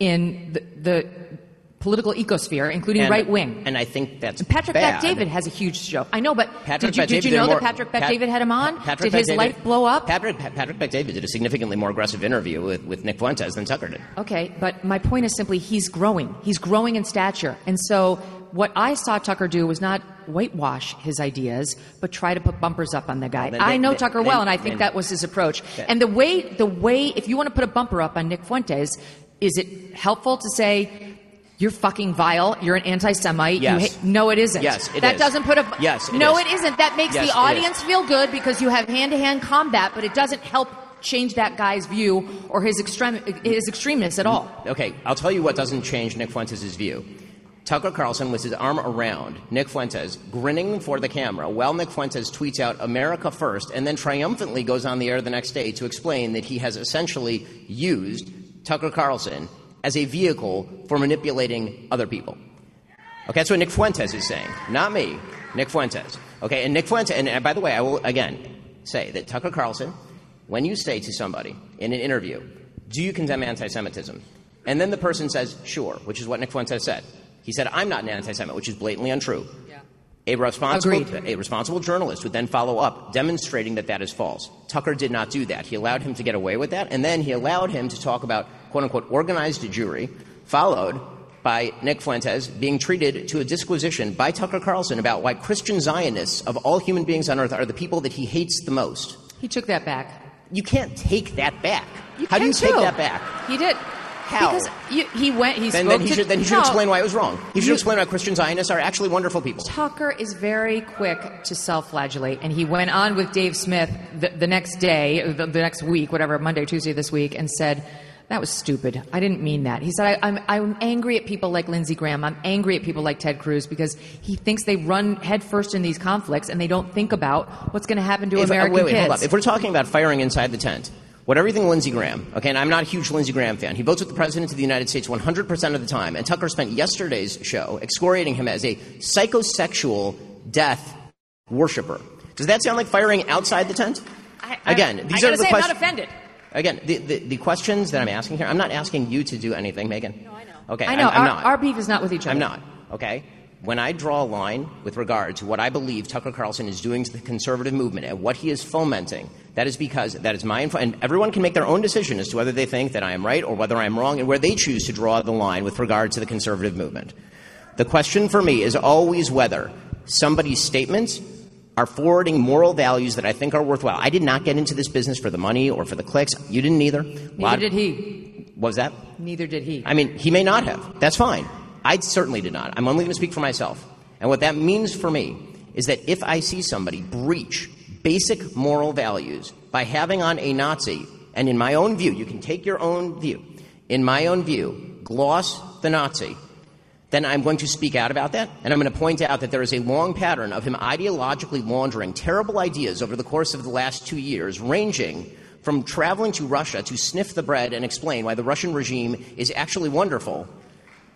[SPEAKER 1] in the, the political ecosphere, including
[SPEAKER 4] and,
[SPEAKER 1] right wing.
[SPEAKER 4] And I think that's
[SPEAKER 1] and Patrick
[SPEAKER 4] bad.
[SPEAKER 1] Bet-David has a huge show. I know, but
[SPEAKER 4] Patrick
[SPEAKER 1] did you, did you know that Patrick Bet-David had him on?
[SPEAKER 4] Patrick
[SPEAKER 1] did his
[SPEAKER 4] Bet-David,
[SPEAKER 1] life blow up?
[SPEAKER 4] Patrick, Patrick Bet-David did a significantly more aggressive interview with, with Nick Fuentes than Tucker did.
[SPEAKER 1] Okay, but my point is simply he's growing. He's growing in stature. And so what I saw Tucker do was not whitewash his ideas, but try to put bumpers up on the guy.
[SPEAKER 4] Well, then,
[SPEAKER 1] I know
[SPEAKER 4] then,
[SPEAKER 1] Tucker
[SPEAKER 4] then,
[SPEAKER 1] well, and I think
[SPEAKER 4] then,
[SPEAKER 1] that was his approach.
[SPEAKER 4] Then,
[SPEAKER 1] and the way, the way, if you want to put a bumper up on Nick Fuentes, is it helpful to say, you're fucking vile. You're an anti-Semite.
[SPEAKER 4] Yes.
[SPEAKER 1] You hate, no, it isn't.
[SPEAKER 4] Yes, it
[SPEAKER 1] that
[SPEAKER 4] is.
[SPEAKER 1] doesn't put a.
[SPEAKER 4] Yes, it
[SPEAKER 1] no,
[SPEAKER 4] is.
[SPEAKER 1] it isn't. That makes
[SPEAKER 4] yes,
[SPEAKER 1] the audience feel good because you have hand-to-hand combat, but it doesn't help change that guy's view or his extreme his extremeness at all.
[SPEAKER 4] Okay, I'll tell you what doesn't change Nick Fuentes' view. Tucker Carlson, with his arm around Nick Fuentes, grinning for the camera, while Nick Fuentes tweets out America first, and then triumphantly goes on the air the next day to explain that he has essentially used Tucker Carlson as a vehicle for manipulating other people. Okay, that's what Nick Fuentes is saying. Not me. Nick Fuentes. Okay, and Nick Fuentes, and, and by the way, I will again say that Tucker Carlson, when you say to somebody in an interview, do you condemn anti-Semitism? And then the person says, sure, which is what Nick Fuentes said. He said, I'm not an anti-Semite, which is blatantly untrue.
[SPEAKER 1] Yeah.
[SPEAKER 4] A responsible,
[SPEAKER 1] Agreed.
[SPEAKER 4] a responsible journalist would then follow up, demonstrating that that is false. Tucker did not do that. He allowed him to get away with that, and then he allowed him to talk about, quote-unquote, organized Jewry, followed by Nick Fuentes being treated to a disquisition by Tucker Carlson about why Christian Zionists of all human beings on earth are the people that he hates the most.
[SPEAKER 1] He took that back.
[SPEAKER 4] You can't take that back.
[SPEAKER 1] You
[SPEAKER 4] How do you
[SPEAKER 1] can
[SPEAKER 4] take
[SPEAKER 1] too.
[SPEAKER 4] that back?
[SPEAKER 1] He did.
[SPEAKER 4] How?
[SPEAKER 1] Because you, he went. He
[SPEAKER 4] Then,
[SPEAKER 1] spoke
[SPEAKER 4] then he
[SPEAKER 1] to,
[SPEAKER 4] should, then he should
[SPEAKER 1] no,
[SPEAKER 4] explain why it was wrong. He should
[SPEAKER 1] you,
[SPEAKER 4] explain why Christian Zionists are actually wonderful people.
[SPEAKER 1] Tucker is very quick to self-flagellate, and he went on with Dave Smith the, the next day, the, the next week, whatever, Monday, Tuesday this week, and said, that was stupid. I didn't mean that. He said, I, I'm, I'm angry at people like Lindsey Graham. I'm angry at people like Ted Cruz because he thinks they run headfirst in these conflicts and they don't think about what's going to happen to
[SPEAKER 4] if,
[SPEAKER 1] American
[SPEAKER 4] uh, wait, wait,
[SPEAKER 1] kids.
[SPEAKER 4] Hold up. If we're talking about firing inside the tent, whatever you think of Lindsey Graham, okay, and I'm not a huge Lindsey Graham fan. He votes with the President of the United States one hundred percent of the time, and Tucker spent yesterday's show excoriating him as a psychosexual death worshiper. Does that sound like firing outside the tent?
[SPEAKER 1] I, I,
[SPEAKER 4] Again, these
[SPEAKER 1] I
[SPEAKER 4] are the
[SPEAKER 1] say
[SPEAKER 4] questions.
[SPEAKER 1] I'm not offended.
[SPEAKER 4] Again, the, the, the questions that I'm asking here, I'm not asking you to do anything, Megan.
[SPEAKER 1] No, I know.
[SPEAKER 4] Okay,
[SPEAKER 1] I know.
[SPEAKER 4] I'm, I'm
[SPEAKER 1] our,
[SPEAKER 4] not.
[SPEAKER 1] our beef is not with each other.
[SPEAKER 4] I'm not, okay? When I draw a line with regard to what I believe Tucker Carlson is doing to the conservative movement and what he is fomenting, that is because that is my info, and everyone can make their own decision as to whether they think that I am right or whether I am wrong and where they choose to draw the line with regard to the conservative movement. The question for me is always whether somebody's statements are forwarding moral values that I think are worthwhile. I did not get into this business for the money or for the clicks. You didn't either.
[SPEAKER 1] Neither did he.
[SPEAKER 4] What was that?
[SPEAKER 1] Neither did he.
[SPEAKER 4] I mean, he may not have. That's fine. I certainly did not. I'm only going to speak for myself. And what that means for me is that if I see somebody breach basic moral values by having on a Nazi, and in my own view, you can take your own view, in my own view, gloss the Nazi, then I'm going to speak out about that, and I'm going to point out that there is a long pattern of him ideologically laundering terrible ideas over the course of the last two years, ranging from traveling to Russia to sniff the bread and explain why the Russian regime is actually wonderful,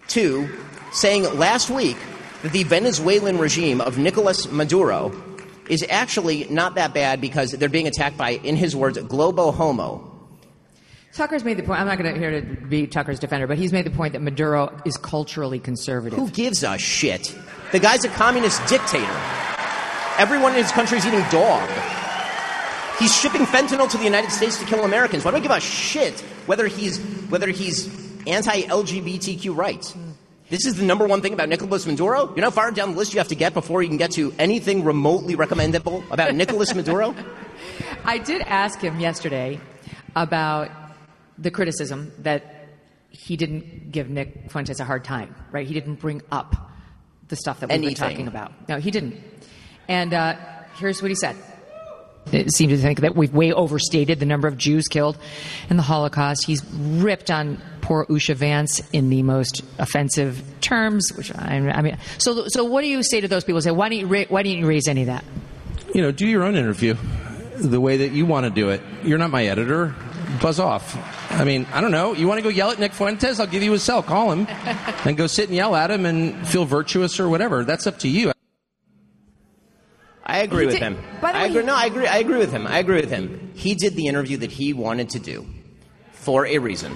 [SPEAKER 4] to saying last week that the Venezuelan regime of Nicolas Maduro is actually not that bad because they're being attacked by, in his words, globo homo.
[SPEAKER 1] Tucker's made the point, I'm not going to here to be Tucker's defender, but he's made the point that Maduro is culturally conservative.
[SPEAKER 4] Who gives a shit? The guy's a communist dictator. Everyone in his country is eating dog. He's shipping fentanyl to the United States to kill Americans. Why do I give a shit whether he's whether he's anti-L G B T Q rights? This is the number one thing about Nicolas Maduro? You know how far down the list you have to get before you can get to anything remotely recommendable about Nicolas Maduro?
[SPEAKER 1] I did ask him yesterday about the criticism that he didn't give Nick Fuentes a hard time, right? He didn't bring up the stuff that we've been talking about. No, he didn't. And uh, here's what he said. It seemed to think that we've way overstated the number of Jews killed in the Holocaust. He's ripped on poor Usha Vance in the most offensive terms. Which I, I mean, so so what do you say to those people? Say, why don't you ra- why didn't you raise any of that?
[SPEAKER 9] You know, do your own interview the way that you want to do it. You're not my editor. Buzz off. I mean, I don't know. You want to go yell at Nick Fuentes? I'll give you his cell. Call him and go sit and yell at him and feel virtuous or whatever. That's up to you.
[SPEAKER 4] I agree
[SPEAKER 1] He
[SPEAKER 4] with
[SPEAKER 1] did-
[SPEAKER 4] him.
[SPEAKER 1] by the
[SPEAKER 4] I
[SPEAKER 1] way,
[SPEAKER 4] agree.
[SPEAKER 1] he-
[SPEAKER 4] No, I agree. I agree with him. I agree with him. He did the interview that he wanted to do for a reason.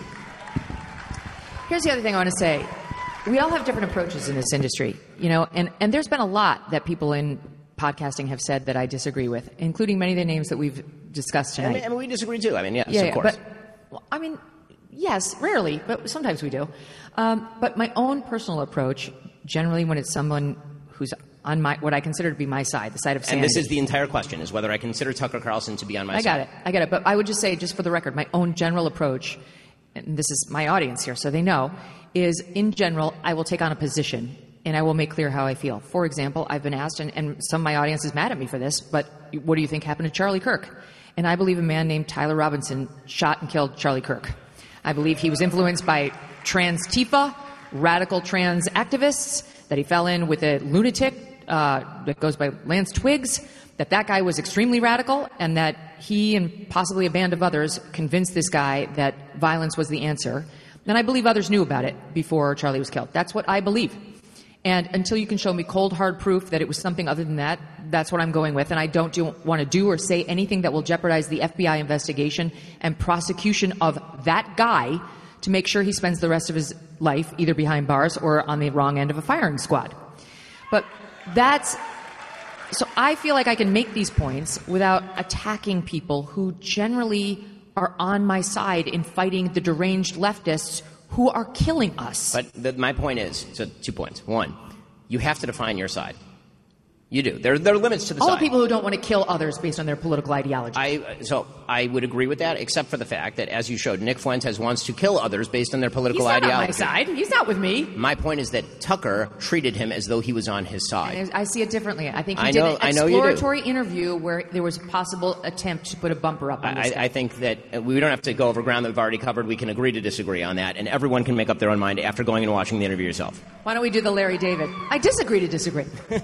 [SPEAKER 1] Here's the other thing I want to say. We all have different approaches in this industry, you know, and, and there's been a lot that people in podcasting have said that I disagree with, including many of the names that we've discussed
[SPEAKER 4] And,
[SPEAKER 1] tonight.
[SPEAKER 4] and we disagree too. I mean, yes,
[SPEAKER 1] yeah,
[SPEAKER 4] of
[SPEAKER 1] yeah,
[SPEAKER 4] course.
[SPEAKER 1] But, well, I mean, yes, rarely, but sometimes we do. Um, but my own personal approach, generally when it's someone who's on my what I consider to be my side, the side of sanity.
[SPEAKER 4] And this is the entire question, is whether I consider Tucker Carlson to be on my
[SPEAKER 1] I
[SPEAKER 4] side.
[SPEAKER 1] got it. I got it. But I would just say, just for the record, my own general approach, and this is my audience here, so they know, is in general, I will take on a position and I will make clear how I feel. For example, I've been asked, and, and some of my audience is mad at me for this, but what do you think happened to Charlie Kirk? And I believe a man named Tyler Robinson shot and killed Charlie Kirk. I believe he was influenced by trans Tifa, radical trans activists, that he fell in with a lunatic uh, that goes by Lance Twiggs, that that guy was extremely radical, and that he and possibly a band of others convinced this guy that violence was the answer. And I believe others knew about it before Charlie was killed. That's what I believe. And until you can show me cold, hard proof that it was something other than that, that's what I'm going with. And I don't do, want to do or say anything that will jeopardize the F B I investigation and prosecution of that guy to make sure he spends the rest of his life either behind bars or on the wrong end of a firing squad. But that's... So I feel like I can make these points without attacking people who generally are on my side in fighting the deranged leftists who are killing us.
[SPEAKER 4] But the, my point is, so two points. One, you have to define your side. You do. There, there are limits to the
[SPEAKER 1] All
[SPEAKER 4] side.
[SPEAKER 1] the people who don't want to kill others based on their political ideology.
[SPEAKER 4] I, so I would agree with that, except for the fact that, as you showed, Nick Fuentes wants to kill others based on their political
[SPEAKER 1] He's not
[SPEAKER 4] ideology.
[SPEAKER 1] on my side. He's not with me.
[SPEAKER 4] My point is that Tucker treated him as though he was on his side.
[SPEAKER 1] And I see it differently. I think he
[SPEAKER 4] I
[SPEAKER 1] did
[SPEAKER 4] know-
[SPEAKER 1] an
[SPEAKER 4] I know you do.
[SPEAKER 1] exploratory interview where there was a possible attempt to put a bumper up on
[SPEAKER 4] I,
[SPEAKER 1] this guy.
[SPEAKER 4] I think that we don't have to go over ground that we've already covered. We can agree to disagree on that, and everyone can make up their own mind after going and watching the interview yourself.
[SPEAKER 1] Why don't we do the Larry David? I disagree to disagree.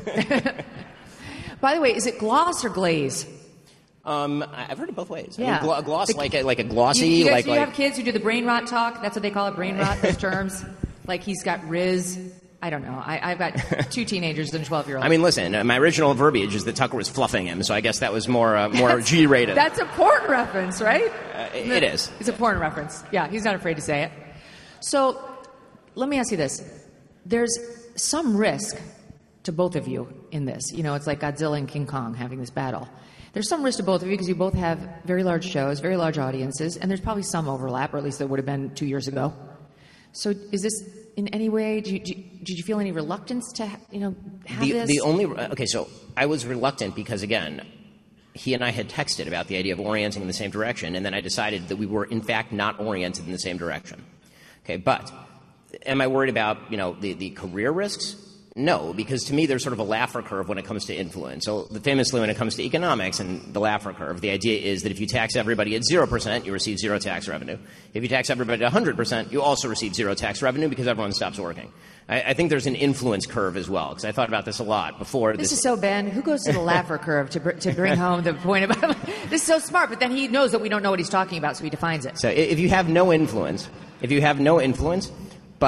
[SPEAKER 1] By the way, is it gloss or glaze?
[SPEAKER 4] Um, I've heard it both ways.
[SPEAKER 1] Yeah.
[SPEAKER 4] I mean, glo- gloss,
[SPEAKER 1] The-
[SPEAKER 4] like a, like a glossy,
[SPEAKER 1] You, you guys,
[SPEAKER 4] like
[SPEAKER 1] you
[SPEAKER 4] like.
[SPEAKER 1] have kids who do the brain rot talk. That's what they call it, brain rot. Those terms, like he's got Riz. I don't know. I, I've got two teenagers and a twelve-year-old.
[SPEAKER 4] I mean, listen. Uh, my original verbiage is that Tucker was fluffing him, so I guess that was more uh, more G-rated.
[SPEAKER 1] That's a porn reference, right?
[SPEAKER 4] Uh, it is.
[SPEAKER 1] It's a porn reference. Yeah, he's not afraid to say it. So, let me ask you this: there's some risk to both of you in this. You know, it's like Godzilla and King Kong having this battle. There's some risk to both of you because you both have very large shows, very large audiences, and there's probably some overlap, or at least there would have been two years ago. So is this in any way, do you, do you, did you feel any reluctance to, you know, have
[SPEAKER 4] the,
[SPEAKER 1] this?
[SPEAKER 4] the only okay, so I was reluctant because again, he and I had texted about the idea of orienting in the same direction, and then I decided that we were in fact not oriented in the same direction. Okay, but am I worried about, you know, the, the career risks? No, because to me there's sort of a Laffer curve when it comes to influence. So famously when it comes to economics and the Laffer curve, the idea is that if you tax everybody at zero percent, you receive zero tax revenue. If you tax everybody at one hundred percent, you also receive zero tax revenue because everyone stops working. I, I think there's an influence curve as well, because I thought about this a lot before.
[SPEAKER 1] This, this is so Ben. Who goes to the Laffer curve to, br- to bring home the point about this is so smart, but then he knows that we don't know what he's talking about, so he defines it.
[SPEAKER 4] So if you have no influence, if you have no influence, but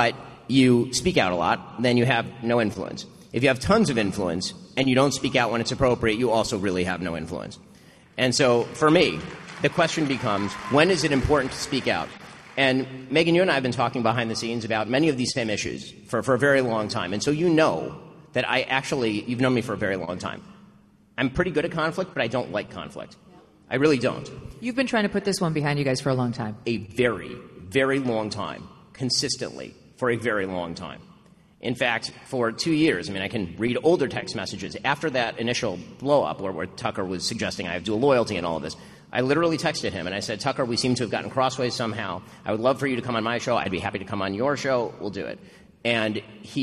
[SPEAKER 4] you speak out a lot, then you have no influence. If you have tons of influence and you don't speak out when it's appropriate, you also really have no influence. And so, for me, the question becomes, when is it important to speak out? And Megyn, you and I have been talking behind the scenes about many of these same issues for, for a very long time. And so you know that I actually, you've known me for a very long time. I'm pretty good at conflict, but I don't like conflict. I really don't.
[SPEAKER 1] You've been trying to put this one behind you guys for a long time.
[SPEAKER 4] A very, very long time. Consistently. For a very long time. In fact, for two years, I mean, I can read older text messages. After that initial blow-up where, where Tucker was suggesting I have dual loyalty and all of this, I literally texted him and I said, Tucker, we seem to have gotten crossways somehow. I would love for you to come on my show. I'd be happy to come on your show. We'll do it. And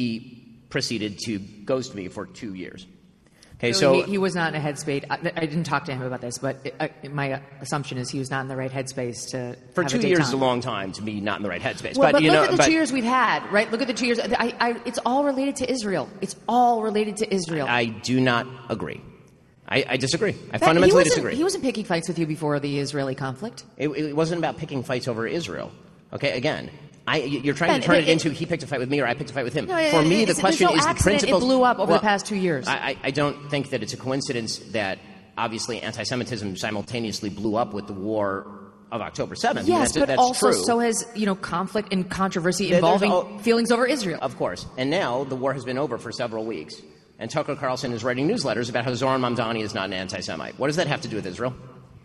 [SPEAKER 4] he proceeded to ghost me for two years. Okay,
[SPEAKER 1] so,
[SPEAKER 4] so
[SPEAKER 1] he, he was not in a headspace. I, I didn't talk to him about this, but it, uh, my assumption is he was not in the right headspace to
[SPEAKER 4] for
[SPEAKER 1] have
[SPEAKER 4] two
[SPEAKER 1] a
[SPEAKER 4] years
[SPEAKER 1] detente.
[SPEAKER 4] is a long time to be not in the right headspace.
[SPEAKER 1] Well,
[SPEAKER 4] but,
[SPEAKER 1] but
[SPEAKER 4] you
[SPEAKER 1] look
[SPEAKER 4] know,
[SPEAKER 1] at the
[SPEAKER 4] but
[SPEAKER 1] two years we've had, right? Look at the two years. I, I, it's all related to Israel. It's all related to Israel.
[SPEAKER 4] I do not agree. I, I disagree. I
[SPEAKER 1] That,
[SPEAKER 4] fundamentally
[SPEAKER 1] he
[SPEAKER 4] disagree.
[SPEAKER 1] He wasn't picking fights with you before the Israeli conflict.
[SPEAKER 4] It, it wasn't about picking fights over Israel. Okay, again. I, you're trying
[SPEAKER 1] Ben,
[SPEAKER 4] to turn
[SPEAKER 1] it,
[SPEAKER 4] it into he picked a fight with me or I picked a fight with him.
[SPEAKER 1] No,
[SPEAKER 4] For
[SPEAKER 1] it,
[SPEAKER 4] me, the
[SPEAKER 1] it's,
[SPEAKER 4] question
[SPEAKER 1] no
[SPEAKER 4] is the
[SPEAKER 1] accident
[SPEAKER 4] principles.
[SPEAKER 1] It blew up over
[SPEAKER 4] well,
[SPEAKER 1] the past two years.
[SPEAKER 4] I, I don't think that it's a coincidence that obviously anti-Semitism simultaneously blew up with the war of October seventh.
[SPEAKER 1] Yes,
[SPEAKER 4] I mean, that's,
[SPEAKER 1] but
[SPEAKER 4] that's
[SPEAKER 1] also
[SPEAKER 4] true.
[SPEAKER 1] so has you know conflict and controversy
[SPEAKER 4] There- there's
[SPEAKER 1] involving
[SPEAKER 4] all-
[SPEAKER 1] feelings over Israel.
[SPEAKER 4] Of course. And now the war has been over for several weeks. And Tucker Carlson is writing newsletters about how Zoran Mamdani is not an anti-Semite. What does that have to do with Israel?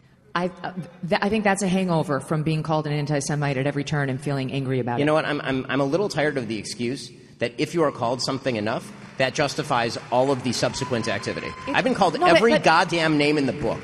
[SPEAKER 1] I, uh, th- I think that's a hangover from being called an anti-Semite at every turn and feeling angry about
[SPEAKER 4] You
[SPEAKER 1] it.
[SPEAKER 4] know what? I'm, I'm, I'm a little tired of the excuse that if you are called something enough, that justifies all of the subsequent activity.
[SPEAKER 1] It-
[SPEAKER 4] I've been called
[SPEAKER 1] no, but-
[SPEAKER 4] every
[SPEAKER 1] but-
[SPEAKER 4] goddamn name in the book.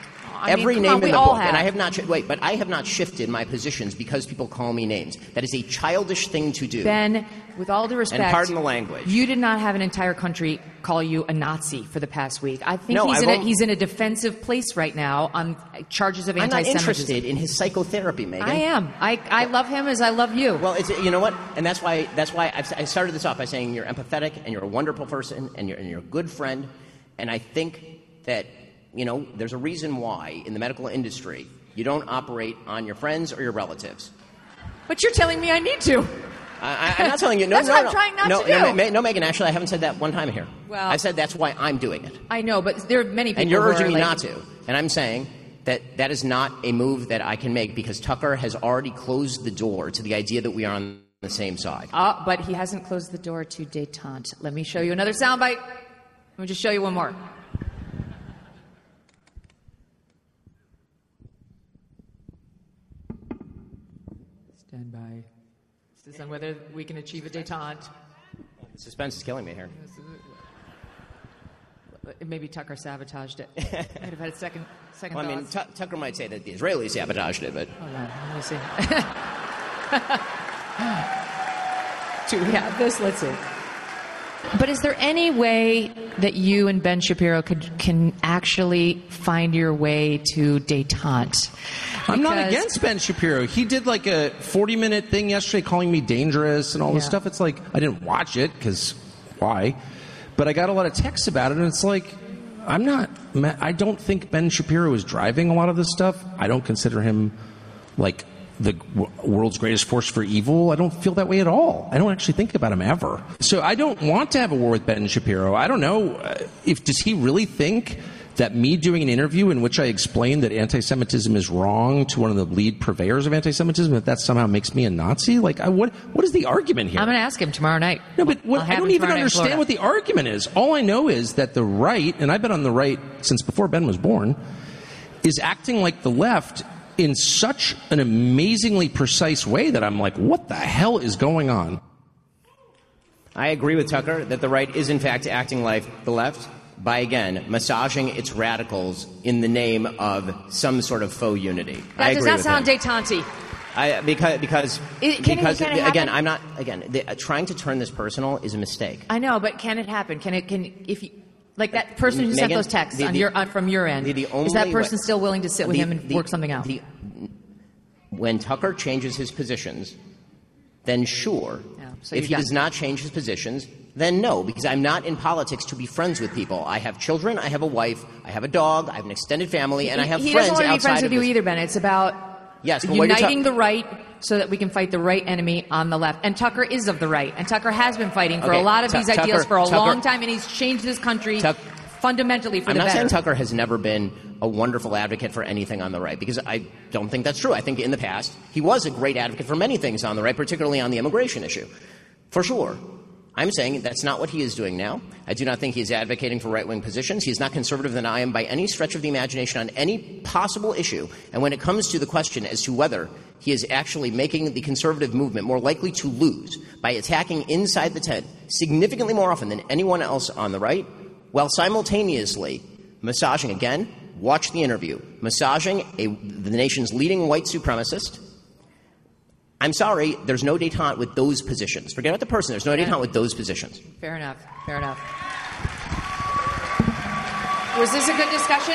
[SPEAKER 1] I mean,
[SPEAKER 4] Every
[SPEAKER 1] come
[SPEAKER 4] name
[SPEAKER 1] on, we
[SPEAKER 4] in the
[SPEAKER 1] all
[SPEAKER 4] book,
[SPEAKER 1] have.
[SPEAKER 4] and I have not sh- wait, but I have not shifted my positions because people call me names. That is a childish thing to do.
[SPEAKER 1] Ben, with all due respect,
[SPEAKER 4] And pardon the language.
[SPEAKER 1] you did not have an entire country call you a Nazi for the past week. I think
[SPEAKER 4] No,
[SPEAKER 1] he's,
[SPEAKER 4] I
[SPEAKER 1] in a,
[SPEAKER 4] won't-
[SPEAKER 1] he's in a defensive place right now on charges of
[SPEAKER 4] I'm not
[SPEAKER 1] anti-Semitism.
[SPEAKER 4] interested in his psychotherapy, Megyn.
[SPEAKER 1] I am. I, I love him as I love you.
[SPEAKER 4] Well, it's, you know what, and that's why that's why I've, I started this off by saying you're empathetic and you're a wonderful person and you're and you're a good friend, and I think that you know there's a reason why in the medical industry you don't operate on your friends or your relatives.
[SPEAKER 1] But you're telling me I need to.
[SPEAKER 4] I, I'm not telling you. No,
[SPEAKER 1] That's
[SPEAKER 4] no,
[SPEAKER 1] what I'm
[SPEAKER 4] no.
[SPEAKER 1] trying not
[SPEAKER 4] no,
[SPEAKER 1] to do.
[SPEAKER 4] No, Ma- no, Megyn. Actually, I haven't said that one time here.
[SPEAKER 1] Well-
[SPEAKER 4] I said that's why I'm doing it,
[SPEAKER 1] I know, but there are many people
[SPEAKER 4] and you're
[SPEAKER 1] who
[SPEAKER 4] urging
[SPEAKER 1] are
[SPEAKER 4] me
[SPEAKER 1] like,
[SPEAKER 4] not to. And I'm saying that that is not a move that I can make because Tucker has already closed the door to the idea that we are on the same side.
[SPEAKER 1] Uh, but he hasn't closed the door to détente. Let me show you another soundbite. Let me just show you one more. Stand by. This is on whether we can achieve a détente.
[SPEAKER 4] Suspense is killing me here.
[SPEAKER 1] Maybe Tucker sabotaged it. Might have had a second, second
[SPEAKER 4] Well, I mean,
[SPEAKER 1] thoughts.
[SPEAKER 4] Tu- Tucker might say that the Israelis sabotaged it, but
[SPEAKER 1] Hold on, let me see. Do we have this? Let's see. But is there any way that you and Ben Shapiro could can actually find your way to détente?
[SPEAKER 9] I'm not
[SPEAKER 1] Because-
[SPEAKER 9] against Ben Shapiro. He did like a forty minute thing yesterday calling me dangerous and all this
[SPEAKER 1] Yeah.
[SPEAKER 9] stuff. It's like, I didn't watch it because why? But I got a lot of texts about it, and it's like, I'm not, I don't think Ben Shapiro is driving a lot of this stuff. I don't consider him like the w- world's greatest force for evil. I don't feel that way at all. I don't actually think about him ever. So I don't want to have a war with Ben Shapiro. I don't know uh, if, does he really think that me doing an interview in which I explained that anti-Semitism is wrong to one of the lead purveyors of anti-Semitism, that that somehow makes me a Nazi? Like, I, what what is the argument here?
[SPEAKER 1] I'm going to ask him tomorrow night.
[SPEAKER 9] No, but what,
[SPEAKER 1] I'll
[SPEAKER 9] I
[SPEAKER 1] have
[SPEAKER 9] don't
[SPEAKER 1] him
[SPEAKER 9] even
[SPEAKER 1] tomorrow night in
[SPEAKER 9] understand
[SPEAKER 1] Florida.
[SPEAKER 9] what the argument is. All I know is that the right, and I've been on the right since before Ben was born, is acting like the left in such an amazingly precise way that I'm like, what the hell is going on?
[SPEAKER 4] I agree with Tucker that the right is in fact acting like the left by, again, massaging its radicals in the name of some sort of faux unity.
[SPEAKER 1] That
[SPEAKER 4] I
[SPEAKER 1] does
[SPEAKER 4] agree
[SPEAKER 1] not
[SPEAKER 4] with
[SPEAKER 1] sound
[SPEAKER 4] him.
[SPEAKER 1] détente.
[SPEAKER 4] I, because because
[SPEAKER 1] It- can it-
[SPEAKER 4] because
[SPEAKER 1] can it
[SPEAKER 4] again,
[SPEAKER 1] happen?
[SPEAKER 4] I'm not again the, uh, trying to turn this personal is a mistake.
[SPEAKER 1] I know, but can it happen? Can it? Can if you, like that person who sent
[SPEAKER 4] Megyn,
[SPEAKER 1] those texts
[SPEAKER 4] the-
[SPEAKER 1] on
[SPEAKER 4] the-
[SPEAKER 1] your, on, from your end?
[SPEAKER 4] the- the
[SPEAKER 1] is that
[SPEAKER 4] only
[SPEAKER 1] person
[SPEAKER 4] way-
[SPEAKER 1] still willing to sit with
[SPEAKER 4] the-
[SPEAKER 1] him and
[SPEAKER 4] the-
[SPEAKER 1] work something out?
[SPEAKER 4] the- when Tucker changes his positions, then sure.
[SPEAKER 1] Yeah, so
[SPEAKER 4] if
[SPEAKER 1] you're
[SPEAKER 4] he
[SPEAKER 1] done.
[SPEAKER 4] does not change his positions, then no, because I'm not in politics to be friends with people. I have children, I have a wife, I have a dog, I have an extended family, and I have
[SPEAKER 1] he
[SPEAKER 4] friends
[SPEAKER 1] doesn't want to be
[SPEAKER 4] outside
[SPEAKER 1] friends
[SPEAKER 4] of
[SPEAKER 1] with you
[SPEAKER 4] this.
[SPEAKER 1] either, Ben. It's about
[SPEAKER 4] Yes, but what you're
[SPEAKER 1] uniting
[SPEAKER 4] ta-
[SPEAKER 1] the right so that we can fight the right enemy on the left. And Tucker is of the right. And Tucker has been fighting for
[SPEAKER 4] Okay,
[SPEAKER 1] a lot of
[SPEAKER 4] Tu-
[SPEAKER 1] these ideas
[SPEAKER 4] Tucker-
[SPEAKER 1] for a
[SPEAKER 4] Tucker-
[SPEAKER 1] long time, and he's changed this country
[SPEAKER 4] Tuck-
[SPEAKER 1] fundamentally for
[SPEAKER 4] I'm
[SPEAKER 1] the
[SPEAKER 4] not
[SPEAKER 1] better.
[SPEAKER 4] saying Tucker has never been a wonderful advocate for anything on the right, because I don't think that's true. I think in the past, he was a great advocate for many things on the right, particularly on the immigration issue. For sure. I'm saying that's not what he is doing now. I do not think he is advocating for right-wing positions. He is not conservative than I am by any stretch of the imagination on any possible issue. And when it comes to the question as to whether he is actually making the conservative movement more likely to lose by attacking inside the tent significantly more often than anyone else on the right, while simultaneously massaging, again, watch the interview, massaging a, the nation's leading white supremacist, I'm sorry, there's no détente with those positions. Forget about the person. There's no détente with those positions.
[SPEAKER 1] Fair enough. Fair enough. Was this a good discussion?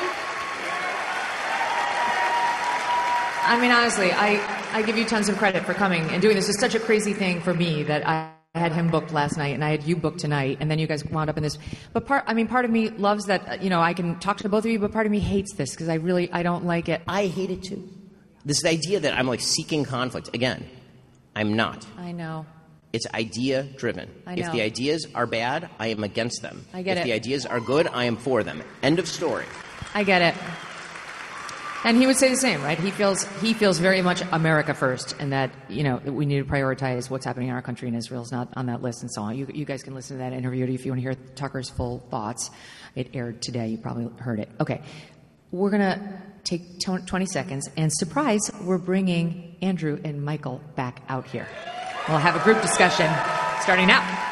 [SPEAKER 1] I mean, honestly, I, I give you tons of credit for coming and doing this. It's such a crazy thing for me that I had him booked last night and I had you booked tonight, and then you guys wound up in this. But part, I mean, part of me loves that, you know, I can talk to both of you, but part of me hates this because I really, I don't like it.
[SPEAKER 4] I hate it too. This idea that I'm like seeking conflict. Again, I'm not.
[SPEAKER 1] I know.
[SPEAKER 4] It's idea driven.
[SPEAKER 1] I know.
[SPEAKER 4] If the ideas are bad, I am against them.
[SPEAKER 1] I get
[SPEAKER 4] if
[SPEAKER 1] it.
[SPEAKER 4] the ideas are good, I am for them. End of story.
[SPEAKER 1] I get it. And he would say the same, right? He feels he feels very much America first, and that, you know, we need to prioritize what's happening in our country, and Israel's not on that list and so on. You, you guys can listen to that interview if you want to hear Tucker's full thoughts. It aired today. You probably heard it. Okay. We're going to take twenty seconds, and surprise, we're bringing Andrew and Michael back out here. We'll have a group discussion starting now.